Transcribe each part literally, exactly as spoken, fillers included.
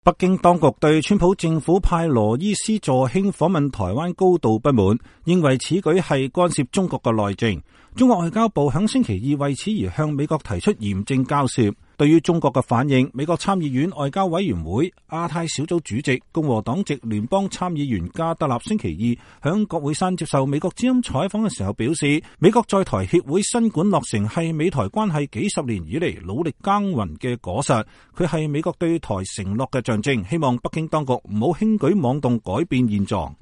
北京當局對川普政府派羅伊斯助卿訪問台灣高度不滿，認為此舉係干涉中國嘅內政。中國外交部響星期二為此而向美國提出嚴正交涉。對於中國嘅反應，美國參議院外交委員會亞太小組主席共和黨籍聯邦參議員加德納星期二響國會山接受美國之音採訪嘅時候表示，美國在台協會新館落成係美台關係幾十年以嚟努力耕耘嘅果實，佢係美國對台承諾嘅象徵，希望北京當局唔好輕舉妄動改變現狀。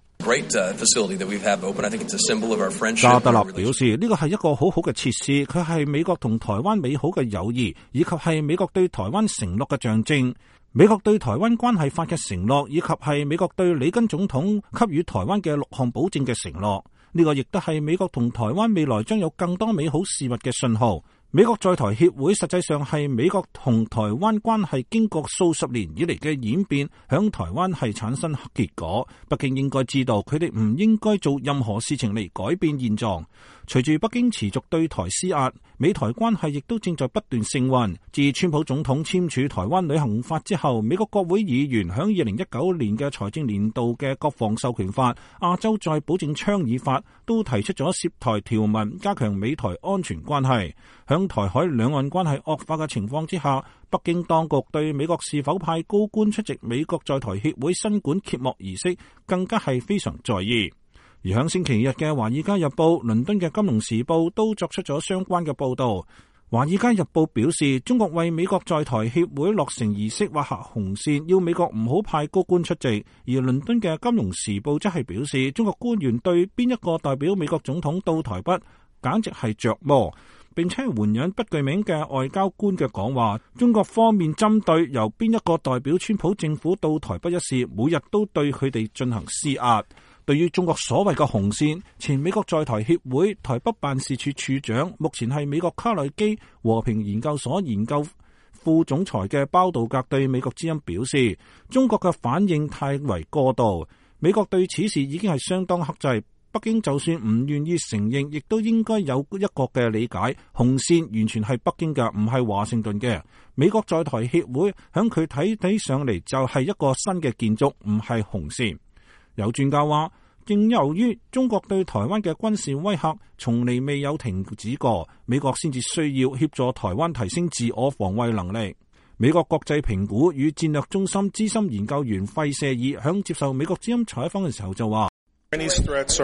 加德納表示，呢個係一個好好嘅設施，佢係美國同台灣美好嘅友誼，以及係美國對台灣承諾嘅象徵。美國對台灣關係法嘅承諾，以及係美國對里根總統給予台灣嘅六項保證嘅承諾。呢個亦都係美國同台灣未來將有更多美好事物嘅信號。美國在台協會實際上係美國同台灣關係經過數十年以嚟嘅演變，響台灣係產生結果。北京應該知道，佢哋唔應該做任何事情嚟改變現狀。隨住北京持續對台施壓，美台關係亦都正在不斷升溫。自川普總統簽署台灣旅行法之後，美國國會議員響二零一九年嘅財政年度嘅國防授權法、亞洲再保證倡議法都提出咗涉台條文，加強美台安全關係。響台海兩岸關係惡化嘅情況之下，北京當局對美國是否派高官出席美國在台協會新館揭幕儀式，更加係非常在意。而響星期日嘅《華爾街日報》、倫敦嘅《金融時報》都作出咗相關嘅報道。《華爾街日報》表示，中國為美國在台協會落成儀式畫下紅線，要美國唔好派高官出席。而倫敦嘅《金融時報》則係表示，中國官員對邊一個代表美國總統到台北，簡直係着魔，並且援引不具名嘅外交官嘅講話，中國方面針對由邊一個代表川普政府到台北一事，每日都對佢哋進行施壓。對於中國所謂嘅紅線，前美國在台協會台北辦事處處長，目前係美國卡內基和平研究所研究副總裁嘅包道格對美國之音表示，中國嘅反應太為過度，美國對此事已經係相當克制。北京就算唔願意承認，亦都應該有一個嘅理解，紅線完全係北京嘅，唔係華盛頓嘅。美國在台協會響佢睇睇上嚟就係一個新嘅建築，唔係紅線。有專家話，正由於中國對台灣嘅軍事威嚇從嚟未有停止過，美國先至需要協助台灣提升自我防衛能力。美國國際評估與戰略中心資深研究員費舍爾響接受美國之音採訪嘅時候就話， 呢啲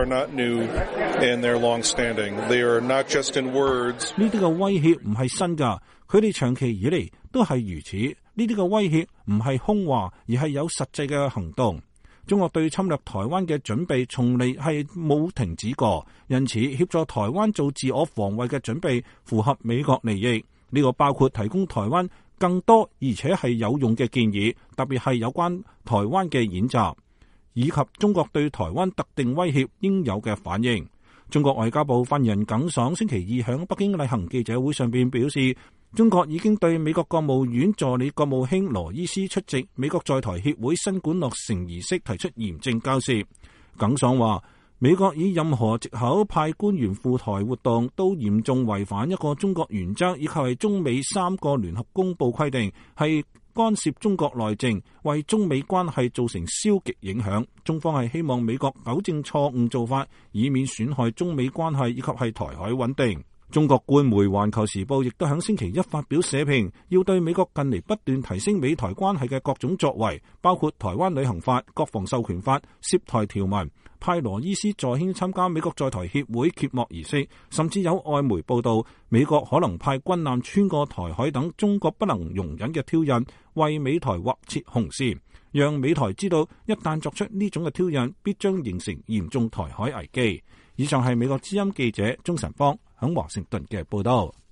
嘅威脅唔係新噶，佢哋長期以嚟都係如此。呢啲嘅威脅唔係空話，而係有實際嘅行動。中國對侵略台灣嘅準備從嚟係冇停止過，因此協助台灣做自我防衛嘅準備符合美國利益。呢個包括提供台灣更多而且係有用嘅建議，特別係有關台灣嘅演習，以及中國對台灣特定威脅應有嘅反應。中國外交部發言人耿爽星期二響北京例行記者會上邊表示，中國已經對美國國務院助理國務卿羅伊斯出席美國在台協會新館落成儀式提出嚴正交涉。耿爽話，美國以任何藉口派官員赴台活動，都嚴重違反一個中國原則，以及係中美三個聯合公報規定，係干涉中國內政，為中美關係造成消極影響。中方係希望美國糾正錯誤做法，以免損害中美關係以及係台海穩定。中國官媒《環球時報》亦都喺星期一發表社評，要對美國近嚟不斷提升美台關係嘅各種作為，包括台灣旅行法、國防授權法、涉台條文、派羅伊斯助卿參加美國在台協會揭幕儀式，甚至有外媒報道美國可能派軍艦穿過台海等中國不能容忍嘅挑釁，為美台劃設紅線，讓美台知道一旦作出呢種嘅挑釁，必將形成嚴重台海危機。以上係美國之音記者鍾晨芳喺華盛頓嘅報道。